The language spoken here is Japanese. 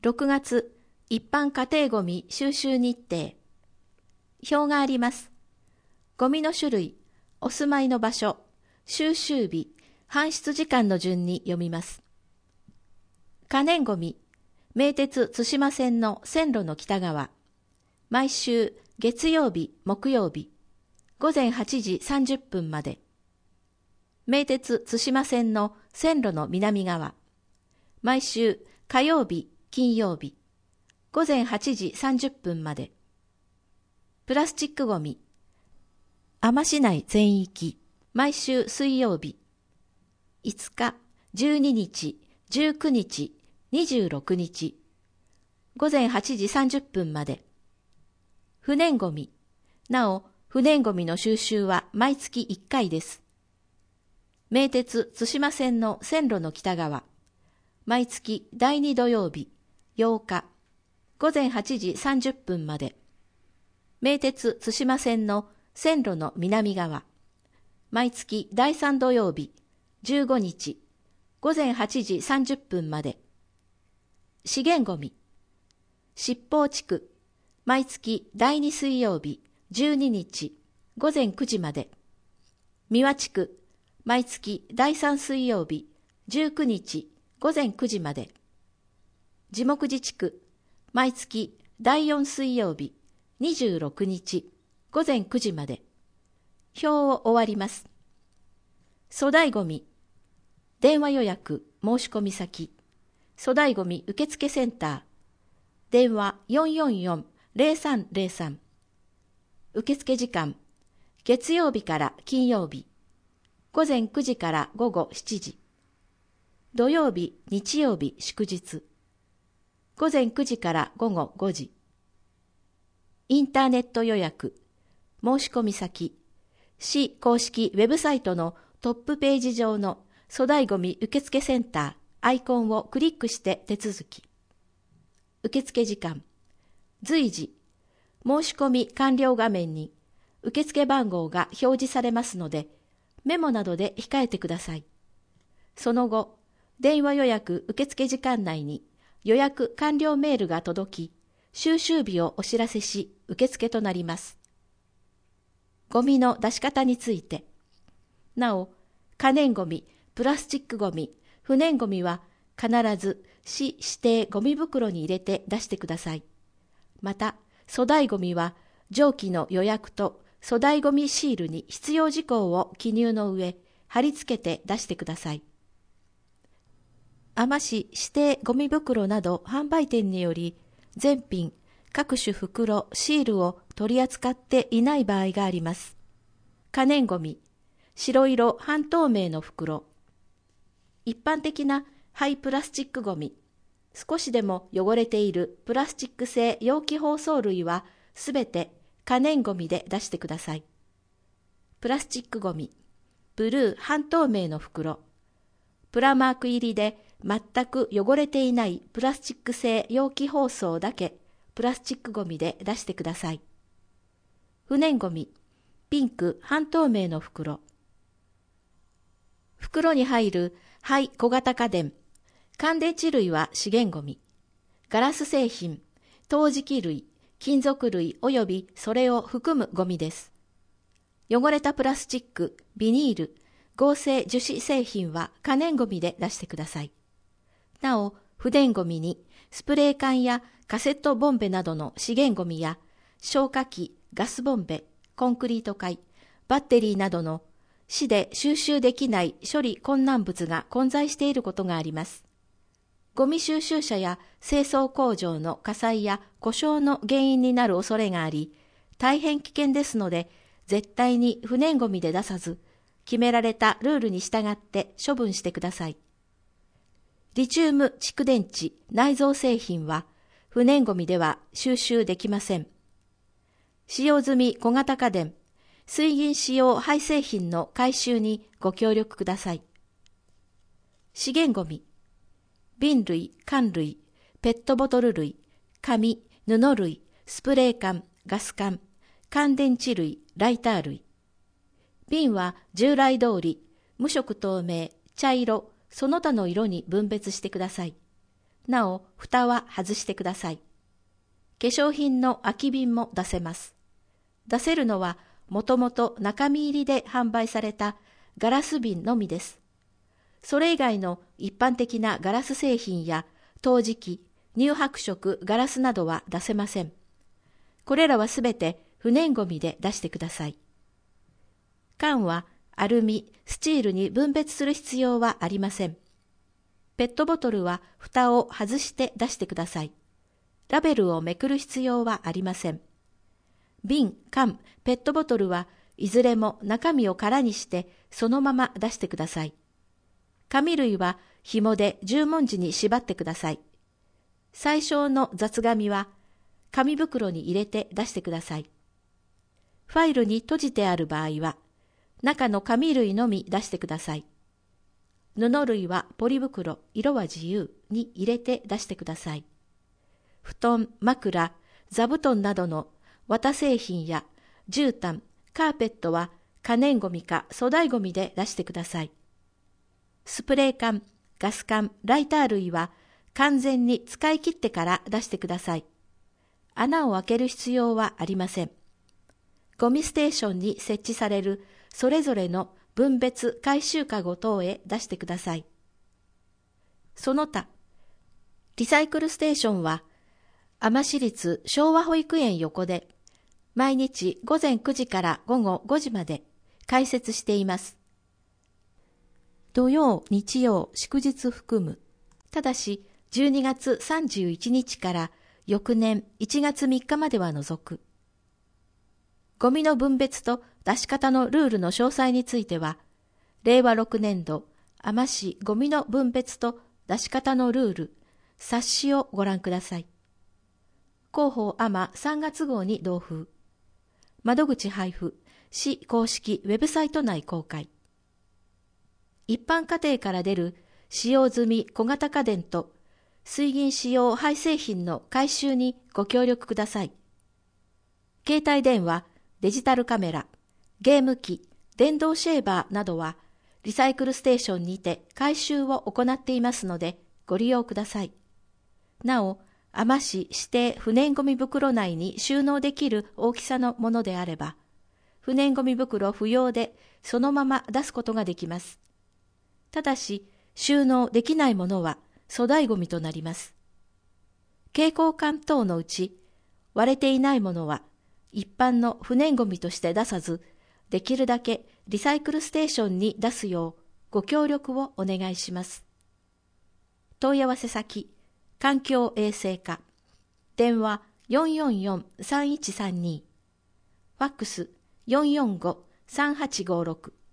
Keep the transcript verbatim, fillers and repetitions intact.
ろくがつ一般家庭ごみ収集日程。表があります。ゴミの種類、お住まいの場所、収集日、搬出時間の順に読みます。可燃ごみ、名鉄津島線の線路の北側。毎週月曜日、木曜日、ごぜんはちじさんじゅっぷんまで。名鉄津島線の線路の南側。毎週火曜日、金曜日、ごぜんはちじさんじゅっぷんまで。プラスチックごみ、海士市内全域、毎週水曜日、いつか、じゅうににち、じゅうくにち、にじゅうろくにち、ごぜんはちじさんじゅっぷんまで。不燃ごみ、なお、不燃ごみの収集は毎月いっかいです。名鉄津島線の線路の北側、毎月だいに土曜日、ようか、ごぜんはちじさんじゅっぷんまで。名鉄津島線の線路の南側、毎月だいさん土曜日、じゅうごにち、ごぜんはちじさんじゅっぷんまで。資源ごみ、七宝地区、毎月だいに水曜日、じゅうににち、ごぜんくじまで。三輪地区、毎月だいさん水曜日、じゅうくにち、ごぜんくじまで。地木寺地区、毎月だいよん水曜日、にじゅうろくにち、ごぜんくじまで。表を終わります。粗大ごみ、電話予約、申し込み先、粗大ごみ受付センター、電話 よんよんよん ゼロさんゼロさん。受付時間、月曜日から金曜日、ごぜんくじからごごしちじ。土曜日、日曜日、祝日、ごぜんくじからごごごじ。インターネット予約、申し込み先、市公式ウェブサイトのトップページ上の粗大ごみ受付センターアイコンをクリックして手続き。受付時間、随時、申し込み完了画面に受付番号が表示されますので、メモなどで控えてください。その後、電話予約受付時間内に予約完了メールが届き、収集日をお知らせし、受付となります。ゴミの出し方について。なお、可燃ゴミ、プラスチックゴミ、不燃ゴミは必ず市指定ゴミ袋に入れて出してください。また、粗大ゴミは上記の予約と粗大ゴミシールに必要事項を記入の上、貼り付けて出してください。海士市指定ゴミ袋など販売店により、全品、各種袋、シールを取り扱っていない場合があります。可燃ごみ、白色半透明の袋。一般的な廃プラスチックごみ、少しでも汚れているプラスチック製容器包装類はすべて可燃ごみで出してください。プラスチックごみ、ブルー半透明の袋。プラマーク入りで全く汚れていないプラスチック製容器包装だけプラスチックごみで出してください。不燃ごみ、ピンク半透明の袋。袋に入る廃小型家電、乾電池類は資源ごみ。ガラス製品、陶磁器類、金属類及びそれを含むごみです。汚れたプラスチック、ビニール、合成樹脂製品は可燃ごみで出してください。なお、不燃ごみにスプレー缶やカセットボンベなどの資源ごみや消火器、ガスボンベ、コンクリート塊、バッテリーなどの市で収集できない処理困難物が混在していることがあります。ゴミ収集車や清掃工場の火災や故障の原因になる恐れがあり、大変危険ですので、絶対に不燃ごみで出さず、決められたルールに従って処分してください。リチウム蓄電池内蔵製品は不燃ごみでは収集できません。使用済み小型家電、水銀使用廃製品の回収にご協力ください。資源ごみ、瓶類、缶類、ペットボトル類、紙、布類、スプレー缶、ガス缶、乾電池類、ライター類。瓶は従来通り無色透明、茶色、その他の色に分別してください。 なお、蓋は外してください。化粧品の空き瓶も出せます。出せるのは、もともと中身入りで販売されたガラス瓶のみです。それ以外の一般的なガラス製品や陶磁器、乳白色ガラスなどは出せません。これらはすべて不燃ごみで出してください。缶はアルミ、スチールに分別する必要はありません。ペットボトルは蓋を外して出してください。ラベルをめくる必要はありません。瓶、缶、ペットボトルはいずれも中身を空にしてそのまま出してください。紙類は紐で十文字に縛ってください。最小の雑紙は紙袋に入れて出してください。ファイルに閉じてある場合は、中の紙類のみ出してください。布類はポリ袋、色は自由に入れて出してください。布団、枕、座布団などの綿製品や絨毯、カーペットは可燃ごみか粗大ごみで出してください。スプレー缶、ガス缶、ライター類は完全に使い切ってから出してください。穴を開ける必要はありません。ゴミステーションに設置されるそれぞれの分別回収かご等へ出してください。その他、リサイクルステーションは海士市立昭和保育園横で毎日午前くじから午後ごじまで開設しています。土曜、日曜、祝日含む。ただし、じゅうにがつさんじゅういちにちから翌年いちがつみっかまでは除く。ゴミの分別と出し方のルールの詳細については、れいわろくねんど海士市ゴミの分別と出し方のルール、冊子をご覧ください。広報海士さんがつ号に同封。窓口配布、市公式ウェブサイト内公開。一般家庭から出る使用済み小型家電と水銀使用廃製品の回収にご協力ください。携帯電話、デジタルカメラ、ゲーム機、電動シェーバーなどはリサイクルステーションにて回収を行っていますのでご利用ください。なお、海士市指定不燃ごみ袋内に収納できる大きさのものであれば、不燃ごみ袋不要でそのまま出すことができます。ただし、収納できないものは粗大ごみとなります。蛍光管等のうち、割れていないものは一般の不燃ごみとして出さず、できるだけリサイクルステーションに出すようご協力をお願いします。問い合わせ先、環境衛生課、電話 よんよんよんさんいちさんに、ファックス よんよんごさんはちごろく。